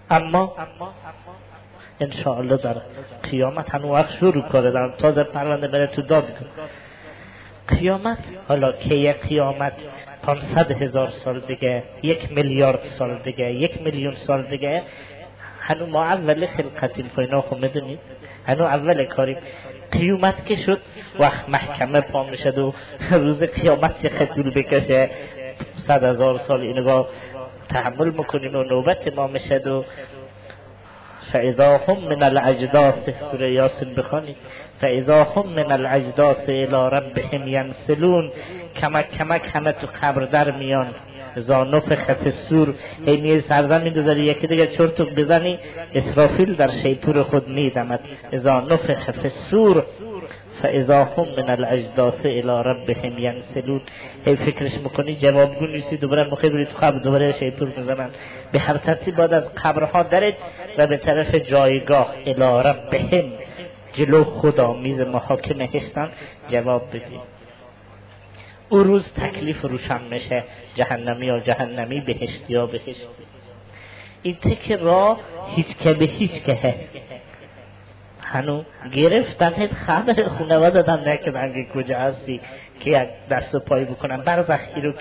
اما انشاءالله در قیامت هنو وقت شروع کنه، در تازه پرونده بره تو دادگاه. قیامت حالا که یک قیامت 500,000 سال دیگه، 1 میلیارد سال دیگه، 1 میلیون سال دیگه، هنو ما اول خلقتیم. اینا خب میدونید هنو اول کاریم. قیامت که شد وقت محکمه پا میشد و روز قیامت چه طول بکشه 100,000 سال اینو تحمل میکنیم و نوبت ما میشد. و فاذا هم من الاجداث، سوره یاسین بخونید، فاذا هم من الاجداث الى ربهم ینسلون، کمک کمک همه تو قبر در میان. اذا نفخ فی الصور، می سرزن میگذاری یکی دیگه چرتک بزنی اسرافیل در شیپور خود میدمد. اذا نفخ فی الصور فاذا هم من الاجداث الى ربهم ینسلون. هی فکرش میکنی جوابگو نیستی، دوباره مخی برید قبر، دوباره شیطور میزنن. به هر ترتیب بعد از قبرها درید و به طرف جایگاه الى ربهم، جلو خدا میز محاکمه هستن، جواب بدید. او روز تکلیف روشن میشه، جهنمی یا جهنمی، بهشتی یا بهشتی. این تک را هیچ که به هیچ که هست. هنو گرفتن هیچ خبر خونواده دادن نکردن که کجا هستی که یک دست و پای بکنن برزخی رو که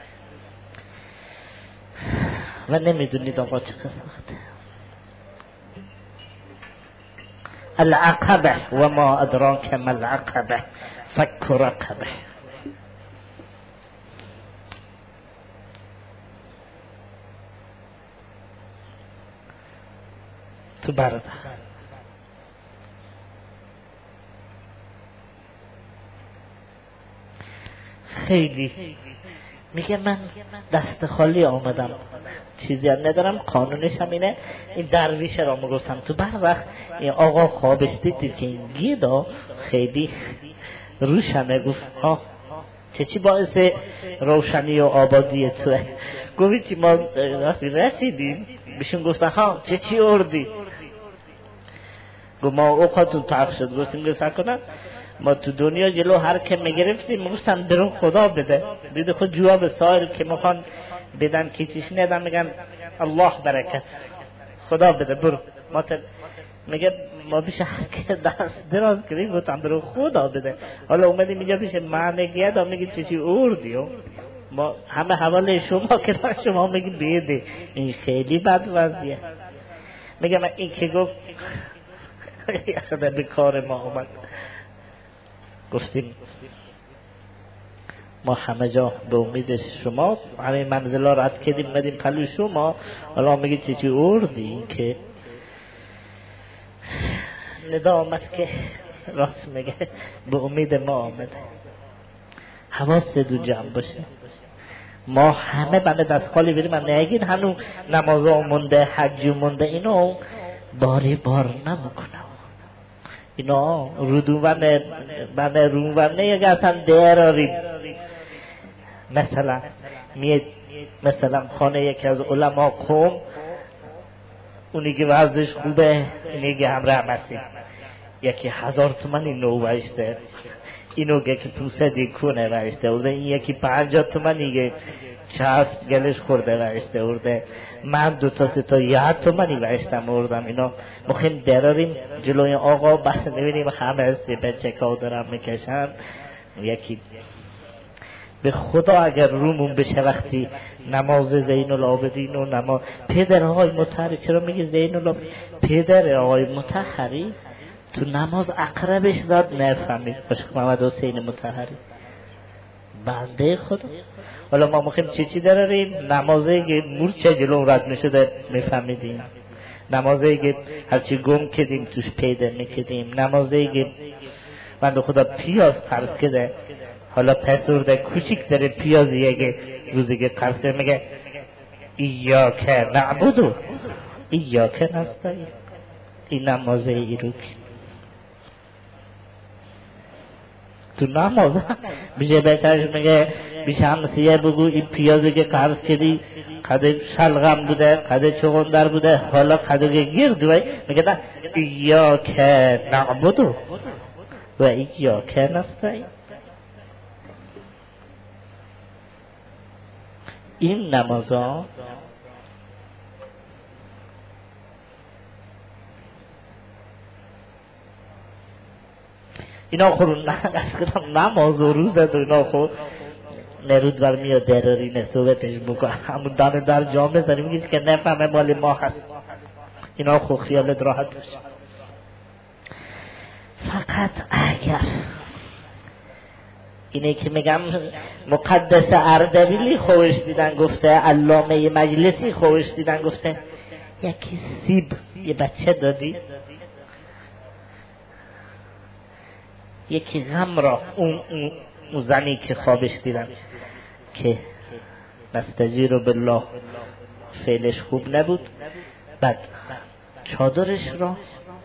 و نمیدونید آقا چه قسمته. العقبه و ما ادراک ما العقبه فک رقبه. تو برزخ خیلی میگه من دست خالی آمدم، چیزی هم ندارم، قانونش هم اینه. این درویش را میگفتم تو برزخ این آقا خوابش دید که این گیدا خیلی روشنه. گفت ها چی باعث روشنی و آبادی توه؟ گفتی چی ما رسیدیم بهشون گفتن ها چی اردی؟ گفت ما اوقاتون تعق شد. گفتیم گفتن کنن ما تو دنیا جلو هر که میگرفتیم میگفتن درون خدا بده، دید خود جواب سایر که میخوان بدن که چیش ندن میگن الله برکت خدا بده برو. ما میگه ما بیش هر که دست دراز کردیم گفتن درون خدا بده. حالا اومدیم اینجا بیش معنیه دا میگه چی اردی و ما همه حواله شما که شما میگی بیده. این خیلی بد وضعیه. میگه من این که گفت به کار ما اومد. گفتیم ما همه جا به امید شما همه منزل ها رد کردیم مدیم پلو شما، حالا میگی چی اردی؟ که ندا آمد که راست میگه به امید ما آمده. حواس دو جمع باشه. ما همه بنده دست خالی بریم هم نگین هنو نمازا مونده، حجی مونده، اینو باری بار نمکنم. اینا رودوانه بنده رونوانه یک اصلا دراریم. مثلا مثلا خانه یکی از علما قوم، اونی که وضعش خوبه اینی که هم رحمتی یکی 1000 تومانی نو وشته، اینو که 500 کنه وشته ارده، این یکی 50 تومانی که چسب گلش خورده وشته ارده، من 2 تا 3 تا 1 تومانی وشتم اردم. اینا مخیم دراریم جلوی آقا بس نبینیم همه بچه که دارم میکشن. یکی به خدا اگر رومون بشه وقتی نماز زین العابدین و نماز پدرهای مطهری، چرا میگه زین العابدین؟ پدر آقای مطهری تو نماز اقربش زد نفهمید عشق محمد حسین مطهری بنده خدا. حالا ما مخیم چی داریم؟ نمازه که مورچه جلو رد میشده میفهمیدیم، نمازه که هرچی گم کدیم توش پیدا میکدیم، نمازه که بنده خدا پیاز قرض کده، حالا پسورده کوچیک داره پیازیه که روزی که قرض کده میگه ایاک نعبدو ایاک نستعین. این نمازه ای رو که تو نماز بیشه بهترش میگه بیشه همسیه بگو این پیازی که قرض کدی قده شلغم بوده، قده چغندر بوده، حالا قده گرد بای میگه نه ایاک نعبدو و ایاک نستعین. این نمازا اینا خورون نماز و روزت و اینا خور نرود بر میاد دراری نصوبتش بکن همون دانه در جامعه زنی میگیز که نفهمه مال ما هست. اینا خور خیالت راحت بشه. فقط اگر اینه که میگم مقدس اردبیلی خوش دیدن گفته، علامه مجلسی خوش دیدن گفته یکی سیب یه بچه دادی، یکی غم را اون زنی که خوابش دیدن که نستجیر بالله فعلش خوب نبود، بعد چادرش را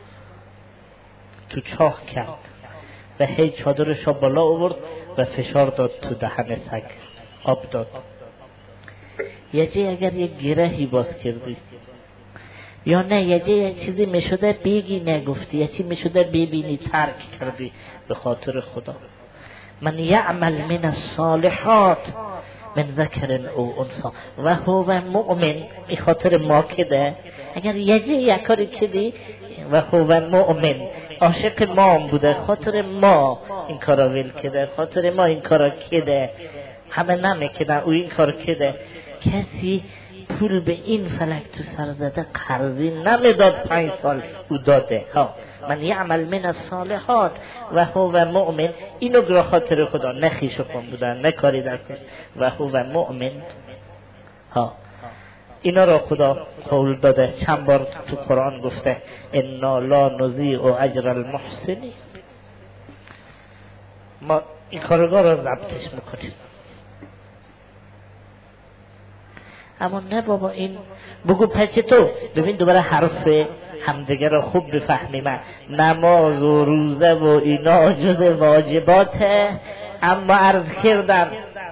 تو چاه کرد و هی چادرش را بالا آورد و فشار داد تو دهن سگ، آب داد. یه جای اگر یه گرهی باز کردی یا نه یه جای یه چیزی میشده بگی نگفتی، یه چیزی میشده ببینی ترک کردی به خاطر خدا. من یعمل من الصالحات من ذکر او انثی و هو مؤمن، این خاطر ما کده اگر یه جای یک کاری کردی و هو مؤمن عاشق ما بوده، خاطر ما این کارا ویل کده، خاطر ما این کارا کده، همه نمیکنه او این کار کده. کسی پول به این فلک تو سر زده قرضی نمیداد 5 سال او داده. ها من یعمل من الصالحات و هو مؤمن، اینو گرا خاطر خدا نخیش خون بودن نکاری دستش و هو مؤمن. ها اینا را خدا قول داده، چند بار تو قرآن گفته انا لا نضیع اجر المحسنین. ما این کارگاه را ضبطش میکنیم. اما نه بابا این بگو پچه تو ببین دوباره حرف همدیگه را خوب بفهمیم. نماز و روزه و اینا جز واجباته، اما عرض کردم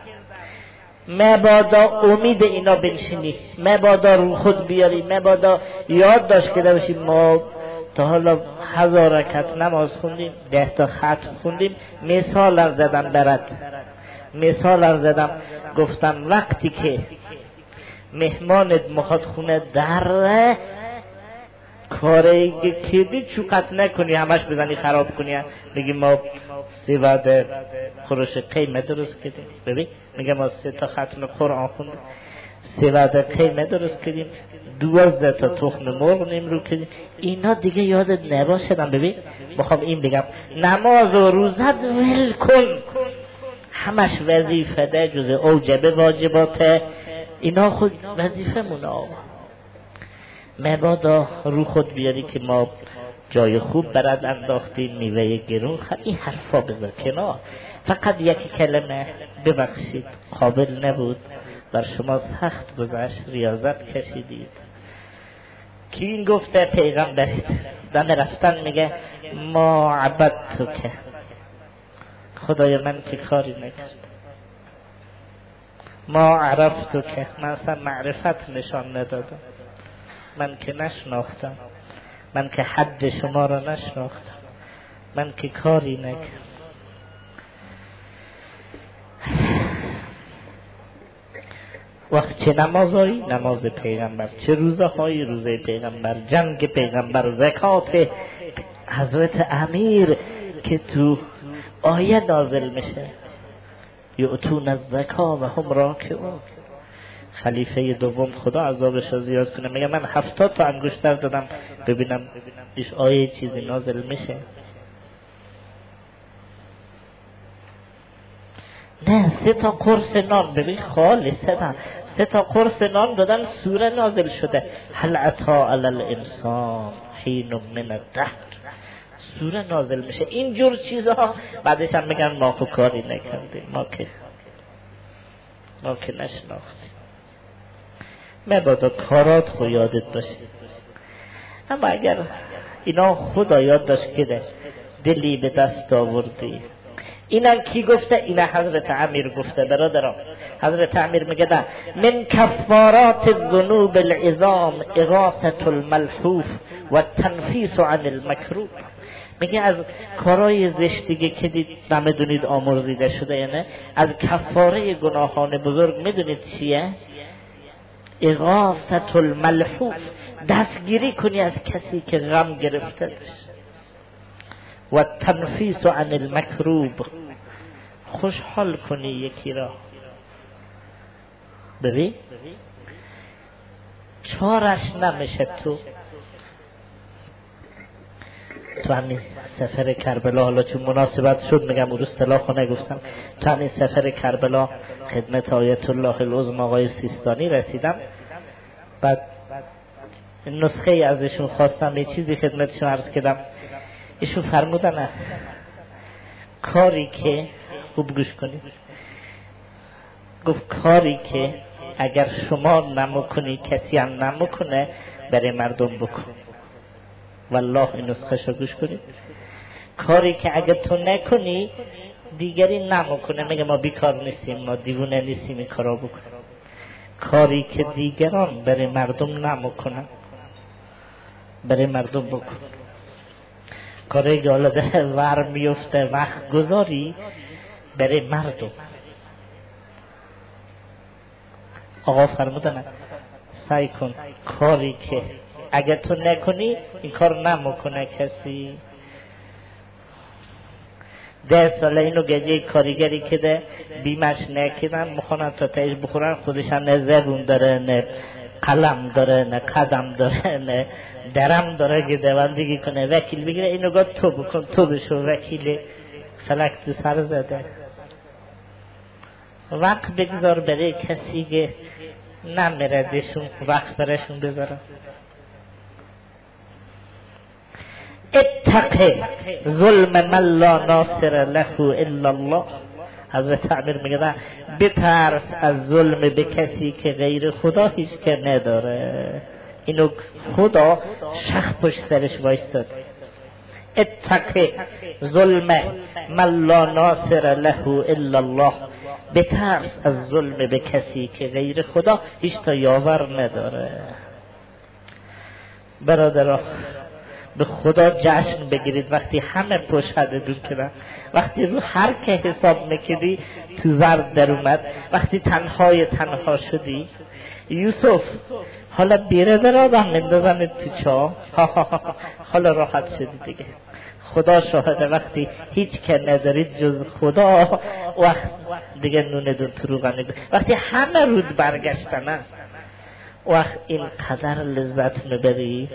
مبادا امید اینا بنشینی، مبادا رو خود بیاری، مبادا یاد داشت که باشیم ما تا حالا 1000 رکعت نماز خوندیم، 10 تا ختم خوندیم. مثال زدم برات، مثال زدم گفتم وقتی که مهمانت مخواد خونه در کاری که دی چوقت نکنی همش بزنی خراب کنی، میگی ما 3 وعده خورش قیمه درست کردیم. ببین میگه ما 3 تا ختم قرآن خوندیم، 3 وعده قیمه درست کردیم، 12 تا تخم مرغ نمرو کردیم. اینا دیگه یادت نباشه. ببین میخوام این بگم نماز و روزت ول کن، همش وظیفه ده جز اوجب واجباته. اینا خود وظیفه مونه. مبادا رو خود بیاری که ما جای خوب برد انداختیم، میوه گرون این حرفا بذار کنار. فقط یکی کلمه ببخشید قابل نبود، بر شما سخت گذشت، ریاضت کشیدید. کی این گفته؟ پیغمبرید. دم رفتن میگه ما عبدتو که خدای من که کاری نکرد، ما عرفتو که من اصلا معرفت نشان ندادم، من که نشناختم، من که حد شما را نشناختم، من که کاری نکردم. وقت چه نمازهایی؟ نماز پیغمبر. چه روزهایی؟ روزه پیغمبر. جنگ پیغمبر. زکات حضرت امیر که تو آیه نازل میشه یؤتون الزکا و هم راکعون. خلیفه دوم خدا عذابش را زیاد کنه میگه من 70 تا انگشتر دادم ببینم ایش آیه چیزی نازل میشه. نه 3 تا قرص نان، ببین خالصه نه، 3 تا قرص نان دادن سوره نازل شده هل عطا علی الانسان حین من الدهر، سوره نازل میشه. اینجور چیزها بعدش هم میگن ما خو کاری نکردیم، ما که نشناختیم. مبادا کارات خو یادت باشه. اما اگر اینا خدا یاد داشت که دلی به دست آوردی. اینا کی گفته؟ اینا حضرت امیر گفته. برادران حضرت امیر میگه ده من کفارات الذنوب العظام اغاثة الملحوف و تنفیس عن المکروه. میگه از کارهای زشتی که دید نمیدونید آمرزیده شده، یعنی از کفاره گناهان بزرگ میدونید چیه؟ اغاثة الملحوف، دستگیری کنی از کسی که غم گرفته داشت. و تنفیس عن المکروب، خوشحال کنی یکی را. ببین چارش نمیشه. تو همین سفر کربلا، حالا چون مناسبت شد میگم اون اصطلاح خونه گفتم، تو همین سفر کربلا خدمت آیت الله العظمی آقای سیستانی رسیدم. بعد نسخه ازشون خواستم یه چیزی خدمتشون عرض کردم. ایشون فرمودن کاری که، خوب گوش کنید، گفت کاری که اگر شما نمکنی کسی هم نمکنه برای مردم بکن. والله این نسخه شو گوش کنید. کاری که اگر تو نکنی دیگری نمکنه، میگه ما بیکار نیستیم، ما دیوونه نیستیم، این کارا بکن. کاری که دیگران برای مردم نمکنن برای مردم بکن. کاری که حالا ور میفته وقت گذاری برای مردم. آقا فرمودن سعی کن کاری که اگر تو نکنی این کار نمکنه کسی. 10 ساله اینو گجه کاریگری که ده بیمش نکیدن مخونن تا تایش بخورن، خودش هم نه زبون داره، نه قلم داره، نه قدم داره، نه درم داره که دوندگی کنه وکیل بگیره. اینو گفت تو بکن، تو بشو وکیل. فلک تو سر زده. وقت بگذار برای کسی که نمیردشون، وقت برشون بذارن. اتق ظلم من لا ناصر له الا الله. حضرت امیر میگه بترس از ظلم به کسی که غیر خدا هیچ که نداره. اینو خدا شخ پشت سرش وایستاد. اتق ظلم من لا ناصر له الا الله. بترس از ظلم به کسی که غیر خدا هیچ تا یاور نداره. برادران به خدا جشن بگیرید وقتی همه پشهدتون کردن، وقتی رو هر که حساب میکردی تو زرد در اومد، وقتی تنها شدی. یوسف حالا بیره در آدم مندازن تو چاه، حالا راحت شدی دیگه. خدا شاهده وقتی هیچ که ندارید جز خدا، وقت دیگه نوندون تو روغنی. وقتی همه رود برگشتن وقت این قدر لذت میبری،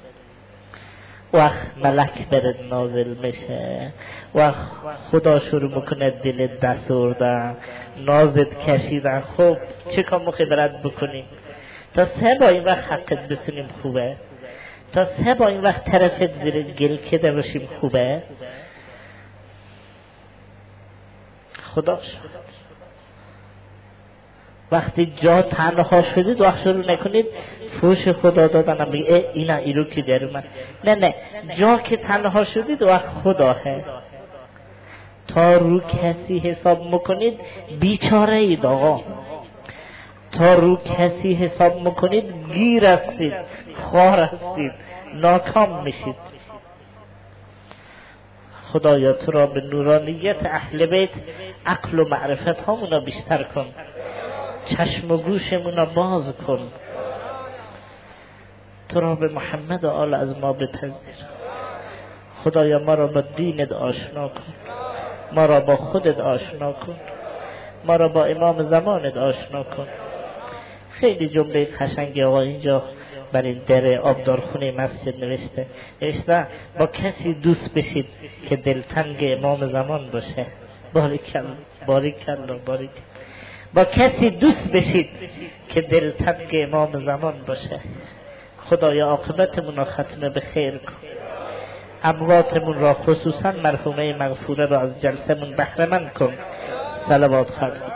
وقت ملک برد نازل میشه، وقت خدا شروع میکنه دلت دستوردن، نازت کشیدن. خب چه کار مخبرت بکنیم تا 3 با این وقت حقت بسونیم خوبه، تا 3 با این وقت طرفت زیر گل کده باشیم خوبه. خدا شد وقتی جا تنها شدید وقت شروع نکنید فوش خدا دادن، میگه اینا ایرو که در اومد. نه جا که تنها شدید وقت خدا هست. تا رو کسی حساب میکنید بیچاره اید آقا. تا رو کسی حساب میکنید گیر هستید، خوار هستید، ناکام میشید. خدایا تو را به نورانیت اهل بیت عقل و معرفت هامونا بیشتر کن، چشم و گوشمونا باز کن. تو را به محمد و آل از ما بپذیر. خدایا ما را با دینت آشنا کن، ما را با خودت آشنا کن، ما را با امام زمانت آشنا کن. خیلی جمله قشنگی آقا اینجا بر این در آبدارخونه مسجد نوشته با کسی دوست بشید که دلتنگ امام زمان باشه. باریکالله. با کسی دوست بشید که دلتنگ امام زمان باشه. خدایا عاقبتمون را ختم به خیر کن. امواتمون را خصوصا مرحومه مغفوره را از جلسمون بهره مند کن. صلوات خواهد.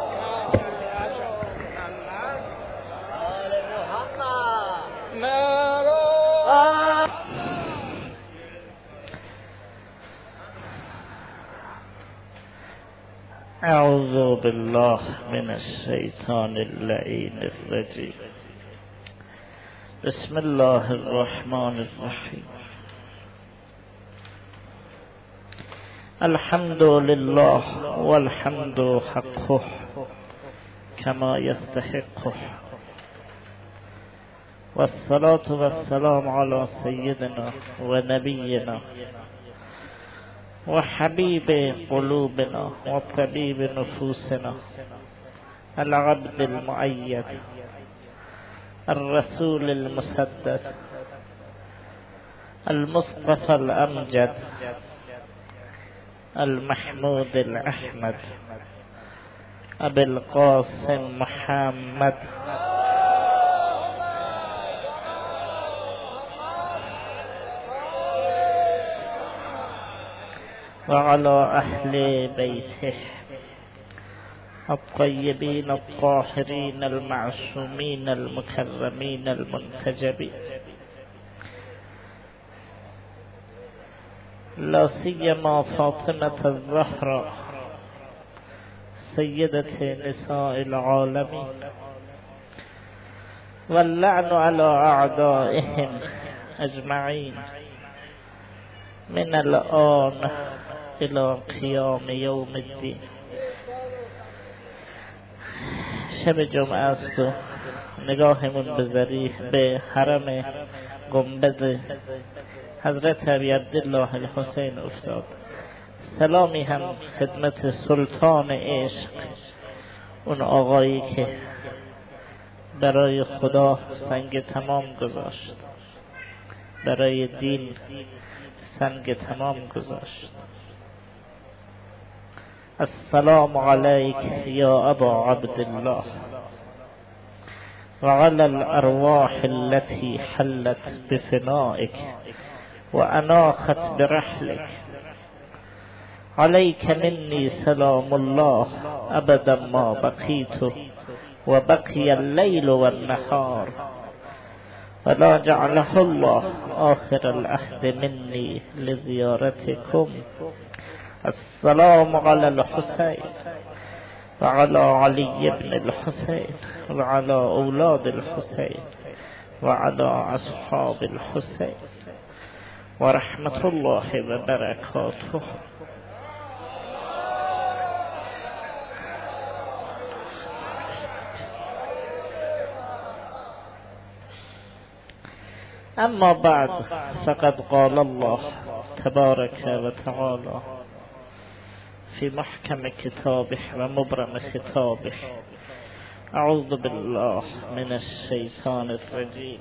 اعوذ بالله من الشیطان اللعین الرجیم. بسم الله الرحمن الرحیم. الحمد لله والحمد حقه كما يستحقه، والصلاة والسلام على سيدنا ونبينا وحبيب قلوبنا وطبيب نفوسنا العبد المؤيد الرسول المسدد المصطفى الأمجد المحمود الأحمد أبي القاسم محمد وعلى أهل بيته الطيبين الطاهرين المعصومين المكرمين المنتجبين، لا سيما فاطمة الزهراء سيدة نساء العالمين، واللعن على أعدائهم أجمعين من الآن إلى قيام يوم الدين. شب جمعه است و نگاهمون به حرم گنبد حضرت ابی عبدالله الحسین افتاد. سلامی هم خدمت سلطان عشق، اون آقایی که برای خدا سنگ تمام گذاشت، برای دین سنگ تمام گذاشت. السلام عليك يا أبا عبد الله وعلى الأرواح التي حلت بفنائك وأناخت برحلك، عليك مني سلام الله أبدا ما بقيت وبقي الليل والنهار، ولا جعله الله آخر العهد مني لزيارتكم. السلام على الحسين وعلى علي بن الحسين وعلى أولاد الحسين وعلى أصحاب الحسين ورحمة الله وبركاته. أما بعد، فقد قال الله تبارك وتعالى في محكم كتابه ومبرم خطابه: أعوذ بالله من الشيطان الرجيم.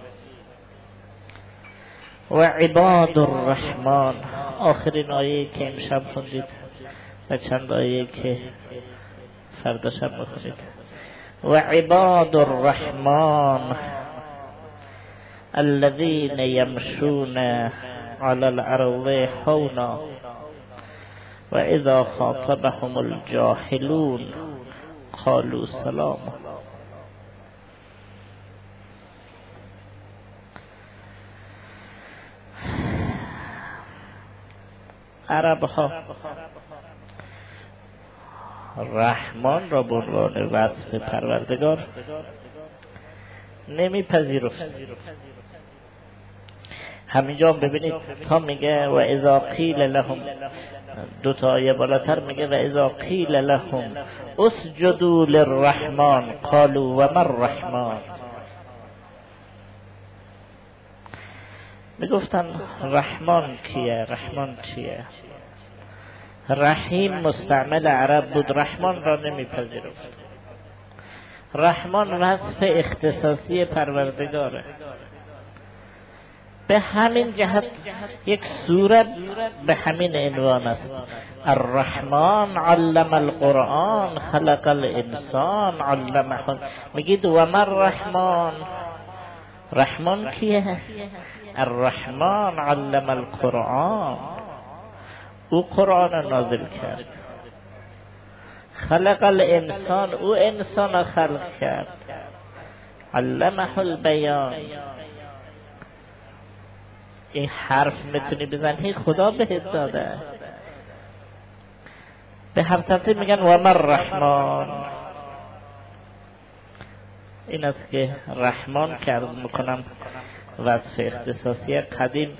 وعباد الرحمن، آخرین آیه که امشب خوندید و چند آیه که فردا شب بخونید. وعباد الرحمن الذين يمشون على الأرض هونا وإذا خاطبهم الجاهلون قالوا سلاما. عرب ها رحمان را به عنوان وصف پروردگار نمیپذیرفت. همینجا ببینید تا میگه و اذا قیل لهم، دو تا آیه بالاتر میگه و اذا قیل لهم اسجدوا للرحمن قالوا وما الرحمن. میگفتن رحمان کیه؟ رحمان چیه؟ رحیم مستعمل عرب بود، رحمان را نمیپذیرفت. رحمان وصف اختصاصی پروردگاره. به همین جهت یک سوره به همین عنوان است: الرحمن علم القرآن خلق الانسان علمه. میگید و ما الرحمن، رحمان کیه؟ الرحمن علم القرآن، او قرآن را نازل کرد. خلق الانسان، او انسان را خلق کرد. علمه البیان، این حرف میتونی بزنی خدا بهت داده. به هر ترتیب میگن و ما الرحمن. این است که رحمان که عرض میکنم وصف اختصاصی قدیم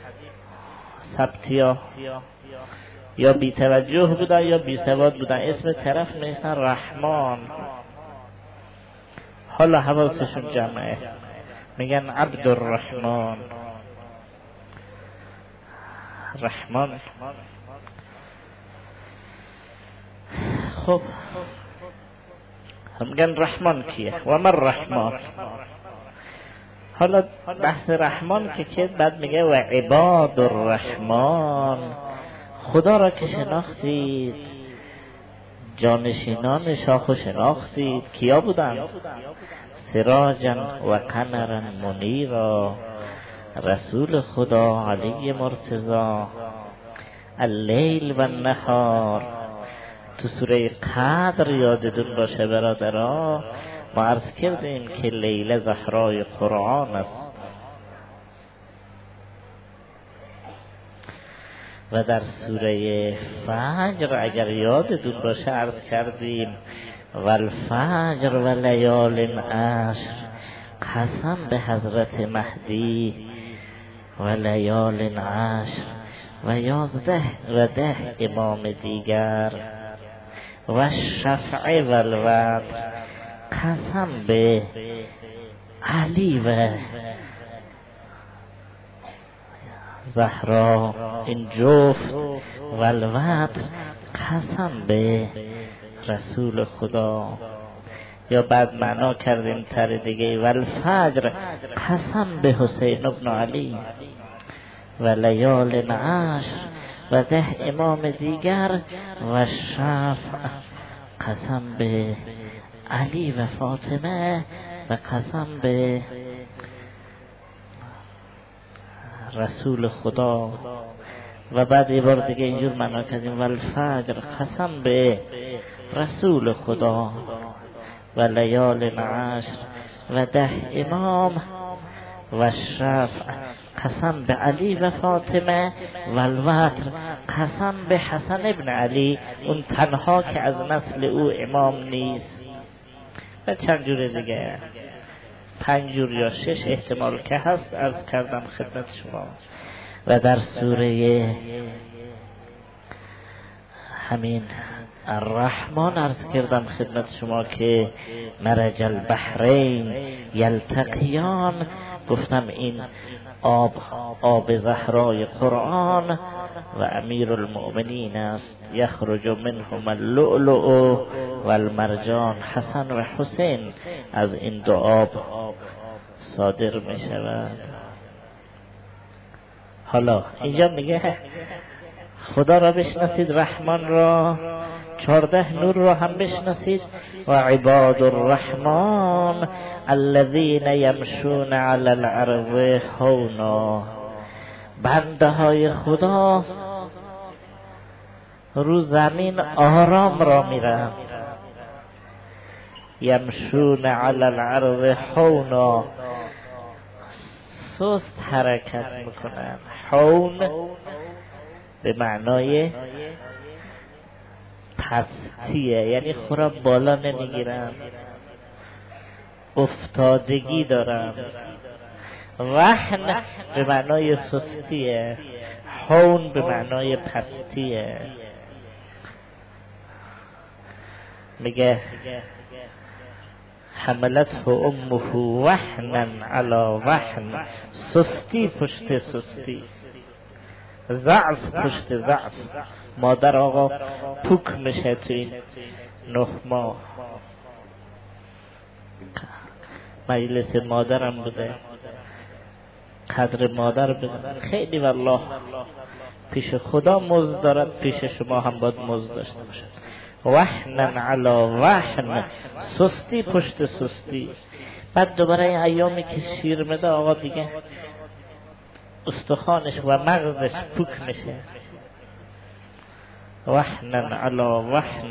سبتیا یا بی توجه بودن یا بی سواد بودن، اسم طرف میشن رحمان، حالا حواسشون جمعه میگن عبد الرحمن. رحمان خب میگن رحمان کیه و من رحمان. حالا بحث رحمان که بعد میگه و عباد الرحمن، خدا را که شناختید، جانشینان شاخ شناختید، کیا بودن؟ سراجا و قمرا منیرا، رسول خدا علی مرتضی، اللیل و النهار. تو سوره قدر یادتون باشه برادرها، ما عرض کردیم که لیل زهرای قرآن است و در سوره فجر اگر یادتون باشه عرض کردیم والفجر و لیال عشر، قسم به حضرت مهدی و لیال عشر و 11 و 10 امام دیگر و شفع و الوتر، قسم به علی و زهرا این جفت و الوتر، قسم به رسول خدا. یا بعد معنا کردیم تر دیگه والفجر، قسم به حسین ابن علی و لیال عشر و 10 امام دیگر و شفع، قسم به علی و فاطمه و قسم به رسول خدا. و بعد یه بار دیگه اینجور معنا کردیم والفجر، قسم به رسول خدا و لیال عشر و 10 امام و شفع، قسم به علی و فاطمه و الوتر، قسم به حسن ابن علی، اون تنها که از نسل او امام نیست. و چند جور دیگه، 5 جور یا 6 احتمال که هست عرض کردم خدمت شما. و در سوره همین الرحمن عرض کردم خدمت شما که مرج البحرین یلتقیان، گفتم این آب زهرای قرآن و امیر المؤمنین است، یخرج منهم اللؤلؤ و المرجان، حسن و حسین از این دو آب صادر می شود. حالا اینجا میگه خدا را بشناسید، رحمان را، 14 نور را هم بشناسید. و عباد الرحمن الذین یمشون علی الارض هونا، بنده های خدا رو زمین آرام را میرن. یمشون علی الارض هونا، سست حرکت میکنن. هون به معنای پستیه، یعنی خورا بالا نمیگیرن، افتادگی دارن. وحن به معنای سستیه، هون به معنای پستیه. میگه حملته امه وحنا علی وحن، سستی پشت سستی، ضعف پشت ضعف. مادر آقا پوک میشه تو این 9 ماه. مجلس مادرم بوده، قدر مادر بدن خیلی والله پیش خدا مزد دارد، پیش شما هم باید مزد داشته باشد. وحنا علی وحن، سستی پشت سستی. بعد دوباره این ایامی که شیر میده آقا دیگه استخوانش و مغزش پوک میشه. وحنا علی وحن،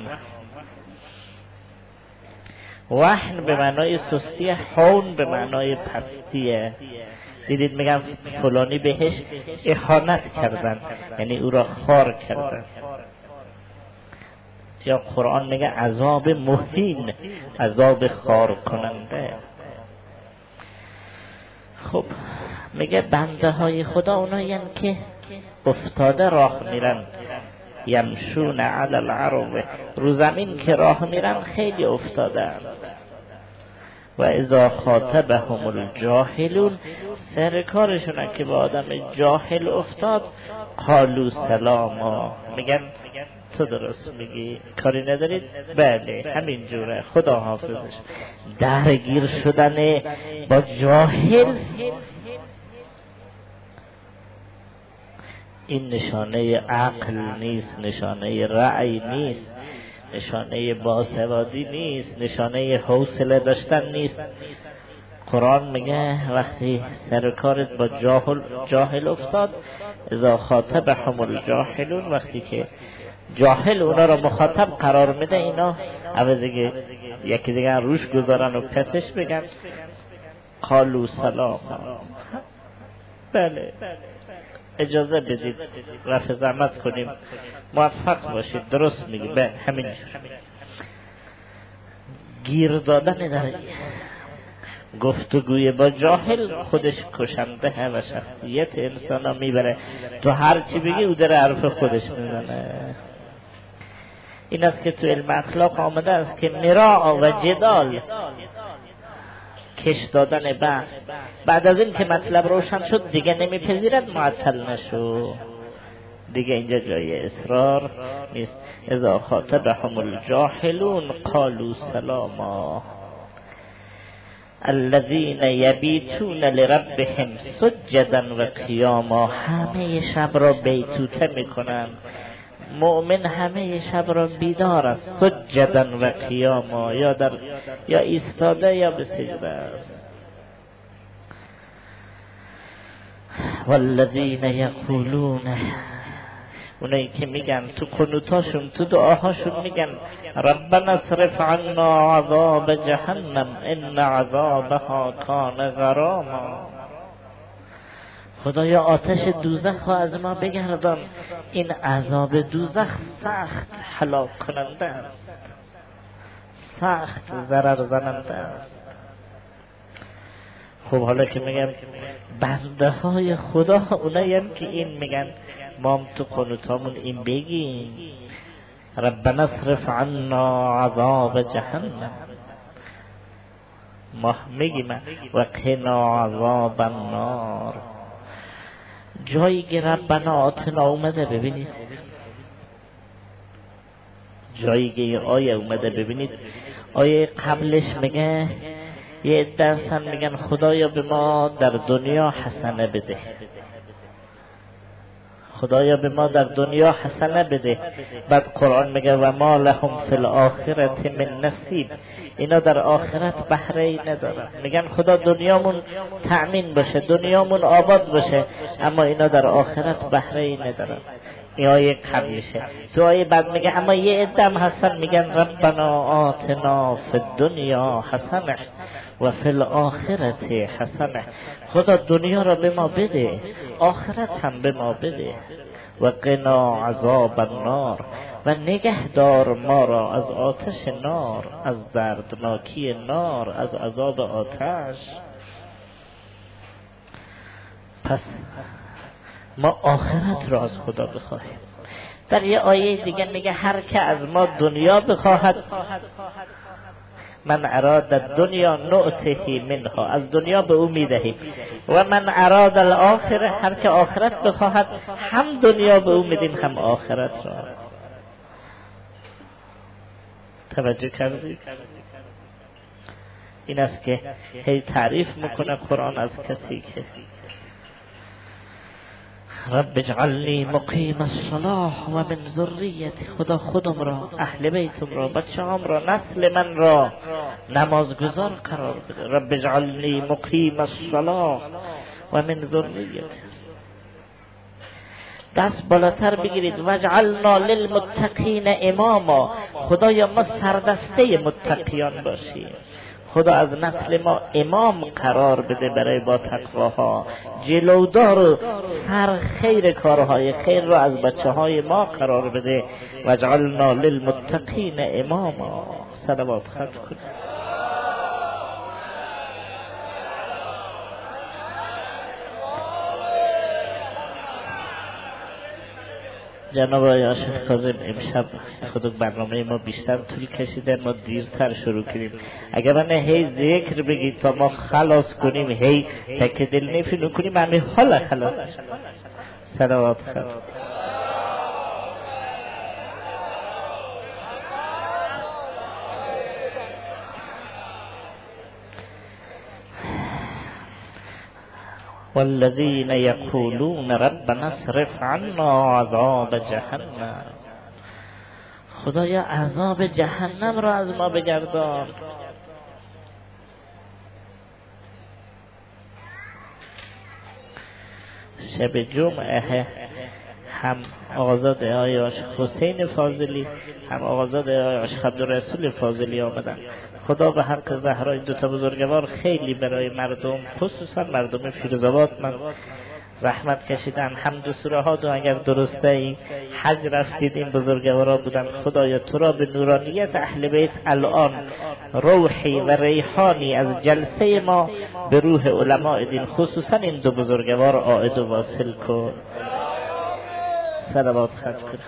وحن به معنای سستیه، هون به معنای پستیه. دیدید میگم فلانی بهش اهانت کردن، یعنی او را خوار کردن. یا قرآن میگه عذاب مهین، عذاب خوار کننده. خب میگه بنده های خدا اونایی هستند که افتاده راه میرن. یمشون علی الارض، رو زمین که راه میرن خیلی افتاده اند. و اذا خاطبهم الجاهلون، سر کارشونه که با آدم جاهل افتاد قالوا سلاما، میگن تو درست میگی، کاری ندارید؟ بله همین جوره، خدا حافظش. درگیر شدن با جاهل این نشانه عقل نیست، نشانه رأی نیست، نشانه باسوادی نیست، نشانه حوصله داشتن نیست. قرآن میگه وقتی سر کارت با جاهل افتاد، اذا خاطبهم الجاهلون، وقتی که جاهل اونا را مخاطب قرار میده، اینا عوض یکی دیگه روش گذارن و پسش بگن قالوا سلام. بله اجازه بدید رفع زحمت کنیم، موفق باشید، درست میگی. به همین گیر دادن در گفتگوی با جاهل خودش کشنده و شخصیت انسان ها میبره. تو هر چی بگی او در حرف خودش میزنه. این است که تو علم اخلاق آمده است که مراء و جدال، کش دادن بحث، بعد از این که مطلب روشن شد دیگه نمیپذیرد، معطل نشو، دیگه اینجا جای اصرار نیست. اذا خاطبهم الجاهلون قالوا سلاما الذين يبيتون لربهم سجدا و قیاما. همه شب را بیتوته میکنن، مؤمن همه شب را بیدار است، سجدا و قیاما، یا ایستاده یا به سجده است. والذین یقولون، اونایی که میگن تو قنوتاشون، تو دعاهاشون میگن ربنا اصرف عنا عذاب جهنم ان عذابها کان غراما. خدایا آتش دوزخ را از ما بگردان، این عذاب دوزخ سخت هلاک کننده است، سخت ضرر زننده است. خب حالا که میگم بنده های خدا، اونایی هم که این میگن ما هم تو قنوتامون این بگیم ربنا اصرف عنا عذاب جهنم، ما میگیم و قنا عذاب النار. جایی که ربنا آتنا اومده ببینید، جایی که این آیه اومده ببینید، آیه قبلش میگه یه عده میگن خدایا به ما در دنیا حسنه بده، خدایا به ما در دنیا حسنه بده. بعد قرآن میگه و ما لهم فی الاخرة من نصیب، اینا در آخرت بهره ای ندارن. میگن خدا دنیامون تأمین باشه، دنیامون آباد باشه، اما اینا در آخرت بهره ای ندارن. این آیه قبل میشه. تو آیه بعد میگه اما یه عدم هستن میگن ربنا آتنا فی الدنیا حسنه و فی الاخرت حسنه، خدا دنیا را به ما بده، آخرت هم به ما بده، و قنا عذاب النار، و نگهدار ما را از آتش نار، از دردناکی نار، از عذاب آتش. پس ما آخرت را از خدا بخواهیم. در یه آیه دیگه میگه هر که از ما دنیا بخواهد، من اراد الدنیا نؤته منها، از دنیا به او میدهیم، و من اراد الاخره، هر که آخرت بخواهد هم دنیا به او میدیم هم آخرت را. توجه کردید؟ این است که هی تعریف میکنه قرآن از کسی که رب اجعلنی مقیم الصلاة و من ذریتی، خدا خودم را، اهل بیتم را، بچه‌ام را، نسل من را نمازگزار قرار بده. رب اجعلنی مقیم الصلاة و من ذریتی. دست بالاتر بگیرید واجعلنا للمتقین اماما، خدایا ما سردسته متقیان باشیم، خدا از نسل ما امام قرار بده برای با تقواها، جلودار و سر خیر کارهای خیر را از بچه های ما قرار بده. واجعلنا للمتقین اماما. صلوات خط کنید. جناب آقای شیخ کاظم، امشب خود برنامه ما بیشتر طول کشیده، ما دیرتر شروع کردیم. اگر من هی ذکر بگید تا ما خلاص کنیم، هی تک دل نفی کنیم، همین حالا خلاص. صلوات خیر. والذین یقولون ربنا اصرف عنا عذاب جهنم. خدایا عذاب جهنم را از ما بگردان. شب جمعه هم آقازاد آیاش حسین فاضلی هم آقازاد آیاش عبدالرسول فاضلی آمدن. خدا به حق زهرا این دوتا بزرگوار خیلی برای مردم خصوصا مردم فیروزآباد من زحمت کشیدن. حمد و سوره ها دو اگر درسته این حج رفتید این بزرگوارا بودن. خدایا تو را به نورانیت اهل بیت الان روحی و ریحانی از جلسه ما به روح علماء دین خصوصا این دو بزرگوار عائد و واصل کن. صلوات خرج کن.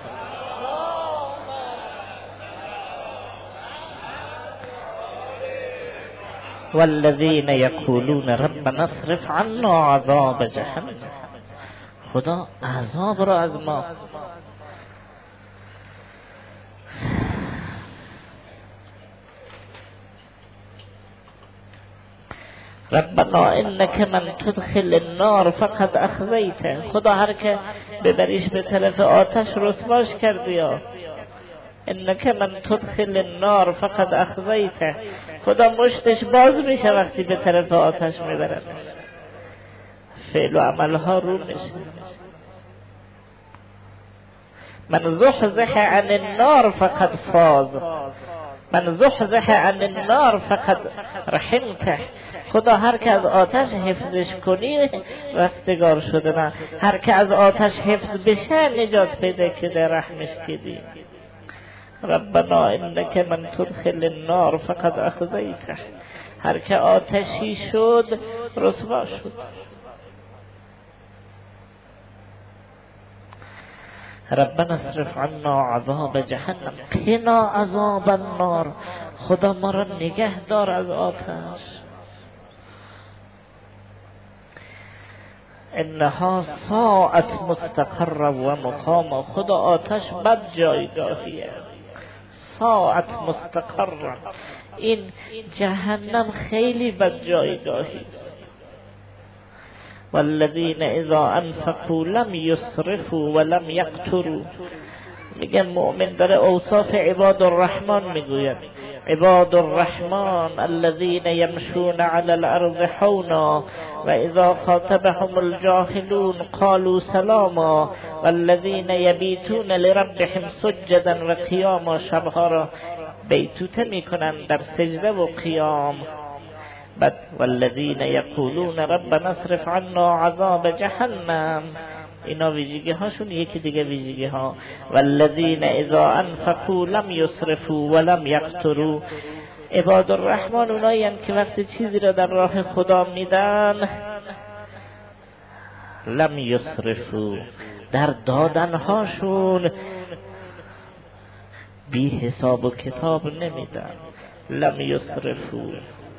والذین یقولون ربنا اصرف عنا عذاب جهنم. خدا عذاب را از ما. ربنا انک من تدخل النار فقد اخزیته. خدا هر که ببریش به طرف آتش رسواش کردی. یا انک من تدخل النار فقد اخزیته. خدا مشتش باز میشه وقتی به طرف آتش میبرد. فعل و عملها رو میشه. من زحزح عن النار فقد فاز. من زحزح عن النار فقد رحمته. خدا هر که از آتش حفظش کنی رستگار شده. نه هر که از آتش حفظ بشه نجات پیدا کده رحمش کدی. ربنا انک من تدخل النار فقد اخزیته. هر که آتشی شد رسوا شد. ربنا اصرف عنا عذاب جهنم قنا عذاب النار. خدا ما را نگه دار از آتش. انها ساعت مستقر و مقام. خدا آتش بد جایگاهیه. ساعت مستقر. این جهنم خیلی بد جایگاهی است. والذین اذا انفقوا لم یسرفوا ولم یقتروا. میگه مؤمن داره اوصاف عباد الرحمن میگوید. عباد الرحمن الذين يمشون على الارض حونا و اذا خاطبهم الجاهلون قالوا سلاما والذين يبيتون لربهم سجدا و قیاما. شبها را بیتوته میکنن در سجده و قیام. بعد والذین یقولون ربنا اصرف عنا عذاب جهنم. اینا ویژگی هاشون. یکی دیگه ویژگی ها والذین اذا انفقوا لم یسرفوا ولم یقتروا. عباد الرحمن اونایی هستند که وقتی چیزی را در راه خدا میدن لم یسرفوا، در دادنهاشون بی حساب و کتاب نمیدن. لم یسرفوا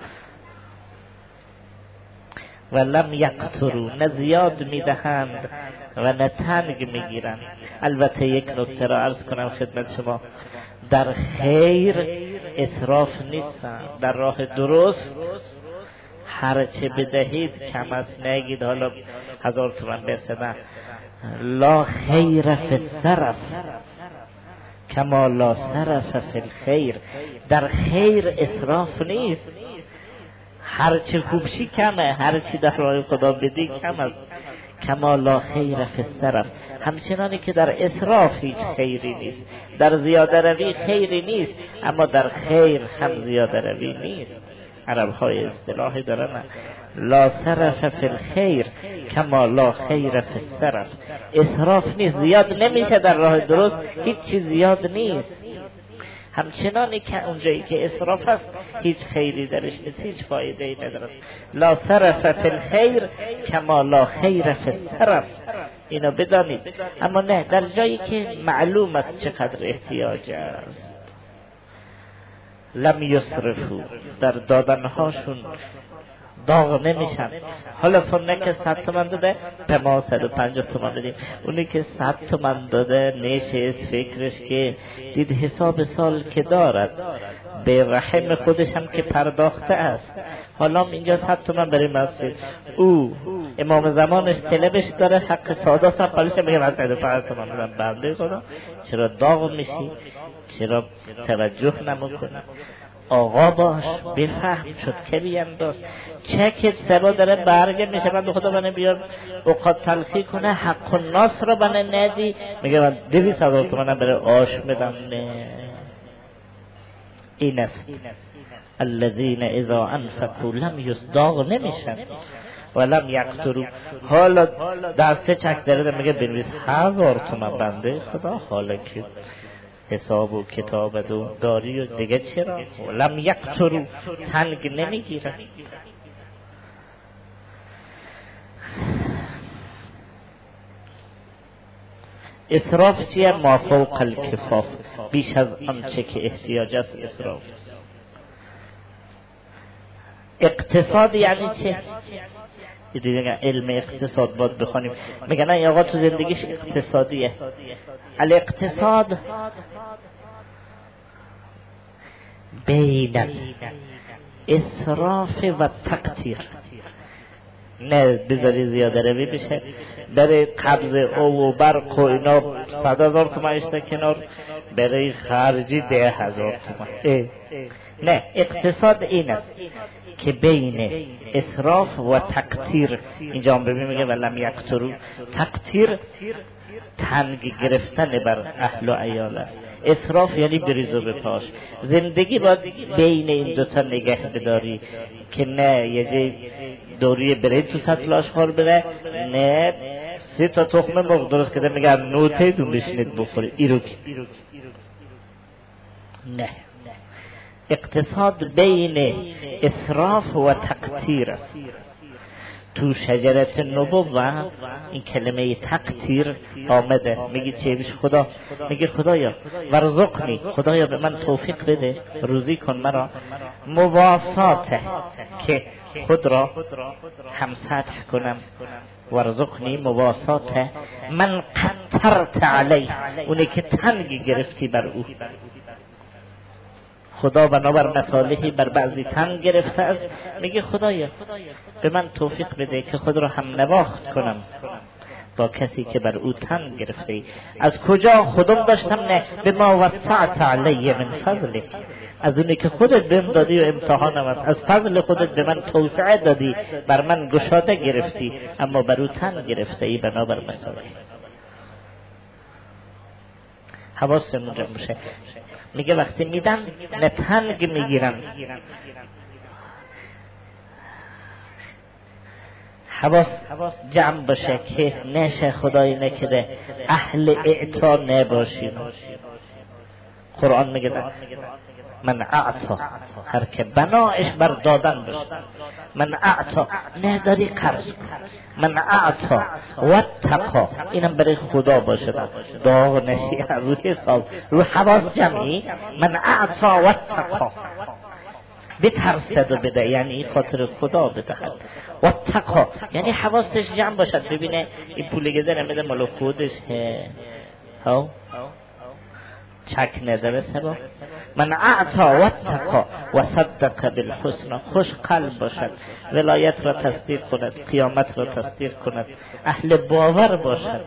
و لم یقتروا، نه زیاد میدهند و نه تنگ میگیرند. البته یک نکته را عرض کنم خدمت شما، در خیر اسراف نیستن. در راه درست هرچه بدهید کم است. نگید حالا 1000 تومان برسه. لا خیر فی الصرف کما لا صرف فی الخیر. در خیر اسراف نیست. هرچه خوبشی کمه، هرچی در راه خدا بدی کم است. کما لا خیر فی الصرف، همچنانی که در اسراف هیچ خیری نیست. در زیاده روی خیری نیست، اما در خیر هم زیاده روی نیست. عرب های اصطلاحی دارن لا صرف فی الخیر کما لا خیر فی الصرف. اسراف نیست، زیاد نمیشه در راه درست، هیچ چیز زیاد نیست. همچنانی که اونجایی که اسراف است هیچ خیری درش نیست، هیچ فایده ای ندارد. لا صرف فی الخیر کما لا خیر فی الصرف. اینو بدانید. اما نه، در جایی که معلوم است چقدر احتیاج است لم یسرفوا، در دادنهاشون داغ نمیشن. حالا فرنه که 100 تومن داده به ما 150 تومن بدیم. اونی که 100 تومن داده نشست فکرش که دید حساب سال که دارد، به رحم خودش هم که پرداخته است. حالا اینجا 100 تومن برای مسجد، او امام زمانش طلبش داره، حق سادات هم پالیش میگه من 105 تومن میدم. بنده خدا چرا داغ میشی؟ چرا توجه نمیکنی؟ آقا باش، بفهم شد که بینداز. چکت سبا داره برگه میشه، من به خدا منه بیار اوقات تلخی کنه، حق الناس رو منه ندی. میگه من 200,000 تومن برای آش میدم. نه، این است الذین اذا انفقوا لم یصداغ نمیشن ولم یقتروا. حالا دسته چک داره میگه بنویس 1000 تومن. بنده خدا حالا که حساب و کتاب داری و دیگه چرا؟ لم یقتروا، تنگ نمیگیرن. اسراف چیه؟ ما فوق الکفاف، بیش از آنچه که احتیاج است اسراف. اقتصاد یعنی چه؟ دیگه علم اقتصاد باید بخونیم. میگن این آقا تو زندگیش اقتصادیه. الاقتصاد بین اسراف و تقتیر. نه بذاری زیاده روی بشه، برای قبض او و برق و اینا 100,000 تومن اشته کنار، برای خرجی 10,000 تومن. نه، اقتصاد این است که بین اسراف و تقتیر. اینجا هم ببین میگه ولم یقتروا. تقتیر تنگ گرفتن بر اهل و عیال است. اسراف یعنی بریز و بپاش. زندگی باید بین این دوتا نگه بداری که نه یه جای دوری برای تو سطل آشخار بره، نه 3 تا تخم مرغ درست کده میگه نوته دون بشینید بخوری ایروکی. نه، اقتصاد بین اسراف و تقتیر است. تو شجرت نبوة این کلمه تقتیر آمده. میگی چه بیش خدا؟ میگه خدایا ورزقنی، خدایا به من توفیق بده، روزی کن مرا. مواساته که خود را هم سطح کنم. ورزقنی مواساته من قطرت علی، اونی که تنگی گرفتی بر او. خدا بنابر مصالحی بر بعضی تنگ گرفته است. میگه خدایا به من توفیق بده که خود را هم نواخت کنم با کسی که بر او تنگ گرفته. از کجا خودم داشتم؟ نه، به ما وسعت علی من فضلک، از اونی که خودت بهم دادی و امتحانم است. از فضل خودت به من توسعه دادی، بر من گشاده گرفتی، اما بر او تنگ گرفته ای بنابر مصالح. حواسمون جمع بشه. میگه وقتی میدن نه تنگ میگیرن، حواس جمع باشه که نشه خدای نکره اهل اعطا نباشیم. قرآن میگه من اعطا، هر که بنایش بر دادن باشه. من اعطا، نه داری قرض کن. من اعطا و تقا، اینم برای خدا باشه، داغ نشی روی حساب، روی حواس جمعی. من اعطا و تقا، بترسد و بده، یعنی خاطر خدا بدهد. و تقا یعنی حواسش جمع باشد، ببینه این پول گذاره میده مال خودش ها، چک نداره سبا. من اعطا و تقا و صدق بالحسن، خوش قلب باشد، ولایت را تصدیق کند، قیامت را تصدیق کند، اهل باور باشد.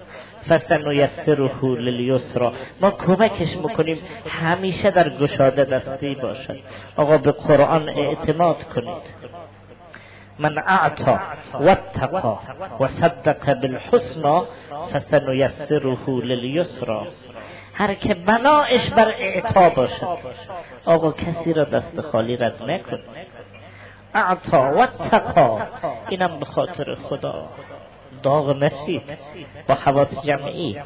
فسنیسره للیسرا، ما کمکش میکنیم همیشه در گشاده دستی باشد. آقا به قرآن اعتماد کنید. من اعطا و تقا و صدق بالحسن فسنیسره للیسرا، هر که بنایش بر اعطا باشد. آقا کسی را دست خالی رد نکن. اعطا و تقا، اینم به خاطر خدا، داغ نشید، با حواس جمعی.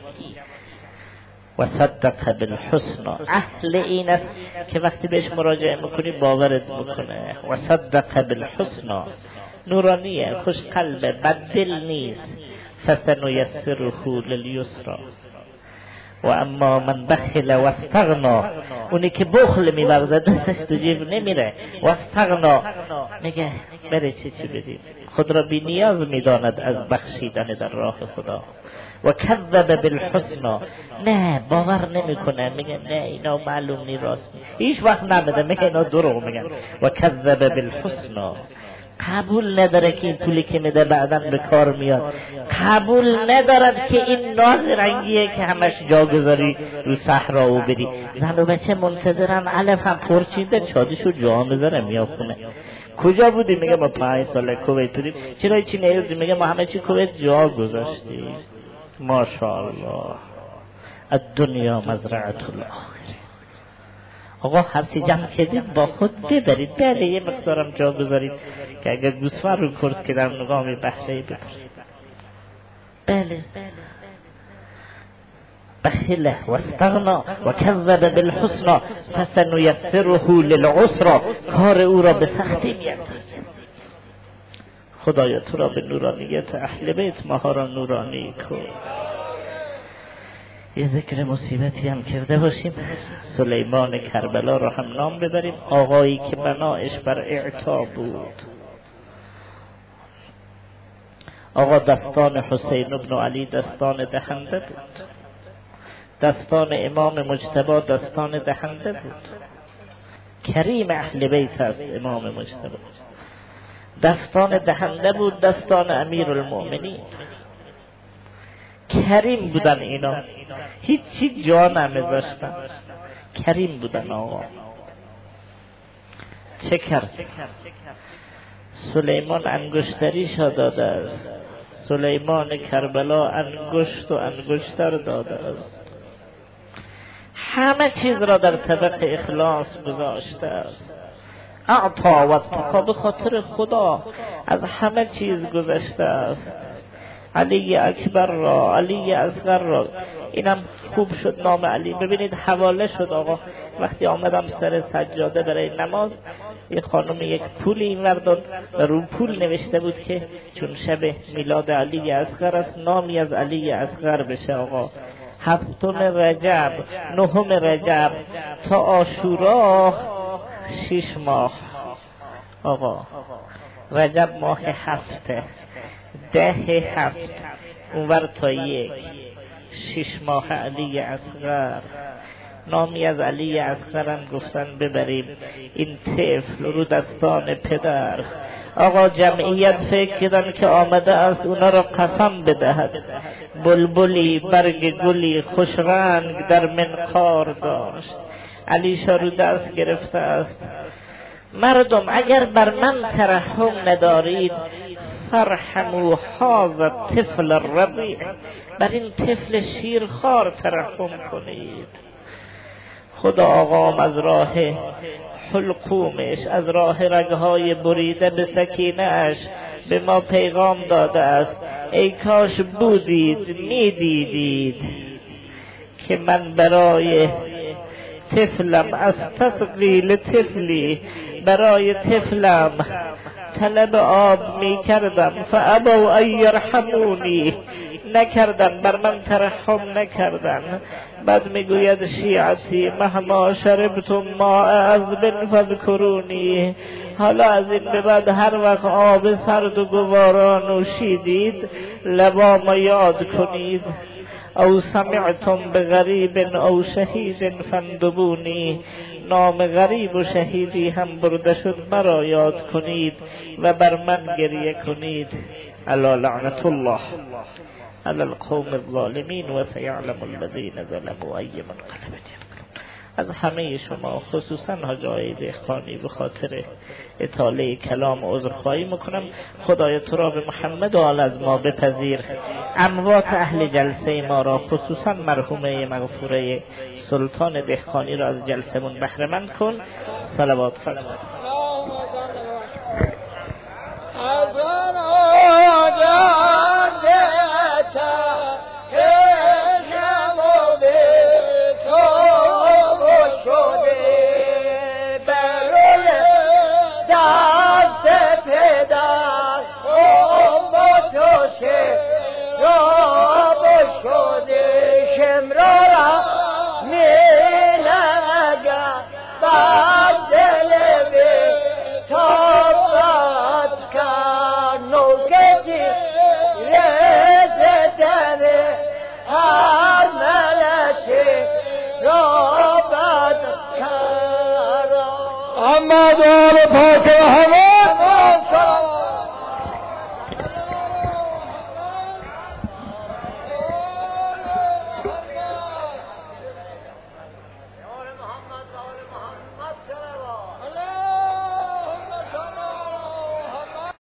و صدق بالحسن، اهل این است که وقتی بهش مراجعه میکنی باورت میکنه. و صدق بالحسن، نورانیه، خوش قلبه، بددل نیست. فسنیسره للیسرا. و اما من بخل و استغنا، اونی که بخل می‌ورزه دستش تو جیب نمیره. و استغنا میگه بره چی بدید، خود را بی نیاز میداند از بخشیدن در راه خدا. و کذب بالحسن، نه باور نمیکنه، میگه نه اینا معلوم نی راست هیچ وقت نمیده، میگه اینا دروغ میگن. و کذب بالحسن، قبول نداره که این پولی که میده بعداً به کار میاد، قبول ندارد که این ناز رنگیه که همش جاگذاری رو صحرا و بری. زن و بچه منتظرن علف هم پرچیده چادشو جا میذاره میاد خونه. کجا بودی؟ میگه ما 5 سال کویت بودیم. چرا چی نیوزی؟ میگه ما همه چی کویت جا گذاشتیم. ماشاءالله الدنیا مزرعة الاخره. آقا هرچی جمع کردید با خود ببرید، بله یه مقدارم جا گذارید که اگر گوسفند رو کرد که در نظام بحثی ببرید. بله بخله و استغنا و کذب بالحسنا فسنیسره للعسرا. کار او را به سختی میاندازیم. خدایا تو را به نورانیت اهل بیت ماها را نورانی کن. یه ذکر مصیبتی هم کرده باشیم. سلیمان کربلا را هم نام ببریم. آقایی که بنایش بر اعطا بود. آقا دستان حسین ابن علی دستان دهنده بود، دستان امام مجتبی دستان دهنده بود. کریم اهل بیت است امام مجتبی، دستان دهنده بود، دستان امیر المؤمنین. کریم بودن اینا، هیچی جا نمیذاشتن، کریم بودن. آقا چه کرد؟ سلیمان انگشتریش داده است. سلیمان کربلا انگشت و انگشتر داده است. همه چیز را در طبق اخلاص گذاشته است. اعطا و اتقا، به خاطر خدا از همه چیز گذشته است. علی اکبر را، علی اصغر را، اینم خوب شد نام علی. ببینید حواله شد. آقا وقتی آمدم سر سجاده برای نماز، یه خانم یک پولی این ورداد و رو پول نوشته بود که چون شب میلاد علی اصغر است نامی از علی اصغر بشه. آقا 7 رجب، 9 رجب تا عاشورا 6 ماه. آقا رجب ماه 7، 10/7 اونور تا 1، 6 ماه علی اصغر. نامی از علی اصغر هم گفتن ببریم. این طفل رو دستان پدر. آقا جمعیت فکر کردن که آمده است اونا را قسم بدهد. بلبلی برگ گلی خوش رنگ در منقار داشت. علیشا رو دست گرفته است. مردم اگر بر من ترحم ندارید فرحموا هذا الطفل الرضیع، بر این طفل شیرخوار ترحم کنید. خدا آقام از راه حلقومش، از راه رگهای بریده به سکینه اش به ما پیغام داده است. ای کاش بودید میدیدید که من برای طفلم از تسقیل طفلی، برای طفلم طلب آب می کردم. فابوا ان یرحمونی، نکردن، بر من ترحم نکردن. بعد میگوید شیعتی مهما شربتم ماء عذب فذکرونی، حالا از این به بعد هر وقت آب سرد و گوارا نوشیدید لبام یاد کنید. او سمعتم بغریب او شهید فاندبونی، نام غریب و شهیدی هم برده شد مرا یاد کنید و بر من گریه کنید. الا لعنت الله على القوم الظالمین و سیعلم الذین ظلموا ای منقلب ينقلبون. از همه شما خصوصا حاجای دهقانی به خاطر اطاله کلام عذرخواهی میکنم. خدای تو را به محمد و آل از ما بپذیر. اموات اهل جلسه ما را خصوصا مرحومه مغفوره سلطان دهقانی را از جلسه من بهره مند کن. صلوات فرمایید. محمد آل پاک و